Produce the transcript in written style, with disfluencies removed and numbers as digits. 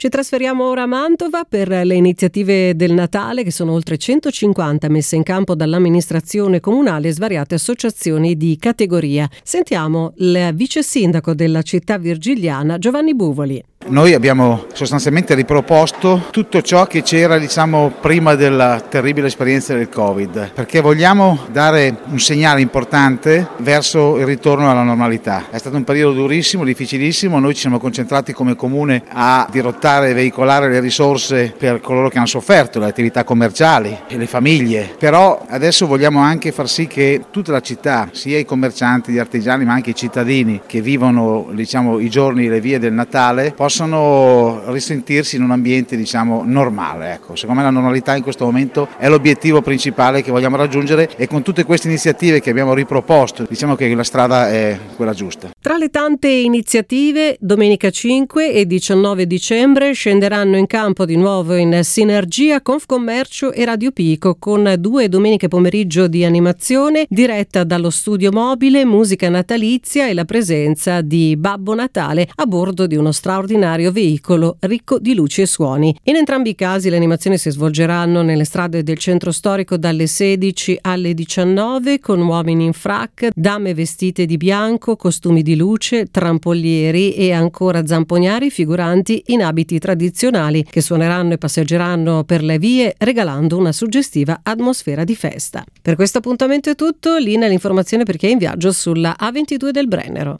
Ci trasferiamo ora a Mantova per le iniziative del Natale, che sono oltre 150 messe in campo dall'amministrazione comunale e svariate associazioni di categoria. Sentiamo il vice sindaco della città virgiliana, Giovanni Buvoli. Noi abbiamo sostanzialmente riproposto tutto ciò che c'era prima della terribile esperienza del Covid, perché vogliamo dare un segnale importante verso il ritorno alla normalità. È stato un periodo durissimo, difficilissimo, noi ci siamo concentrati come comune a dirottare e veicolare le risorse per coloro che hanno sofferto, le attività commerciali e le famiglie, però adesso vogliamo anche far sì che tutta la città, sia i commercianti, gli artigiani ma anche i cittadini che vivono i giorni, le vie del Natale, possano risentirsi in un ambiente normale. Secondo me la normalità in questo momento è l'obiettivo principale che vogliamo raggiungere e con tutte queste iniziative che abbiamo riproposto diciamo che la strada è quella giusta. Tra le tante iniziative, domenica 5 e 19 dicembre scenderanno in campo di nuovo in sinergia Confcommercio e Radio Pico con 2 domeniche pomeriggio di animazione diretta dallo studio mobile, musica natalizia e la presenza di Babbo Natale a bordo di uno straordinario veicolo ricco di luci e suoni. In entrambi i casi le animazioni si svolgeranno nelle strade del centro storico dalle 16 alle 19 con uomini in frac, dame vestite di bianco, costumi di luce, trampolieri e ancora zamponiari figuranti in abiti tradizionali che suoneranno e passeggeranno per le vie regalando una suggestiva atmosfera di festa. Per questo appuntamento è tutto, linea l'informazione per chi è in viaggio sulla A22 del Brennero.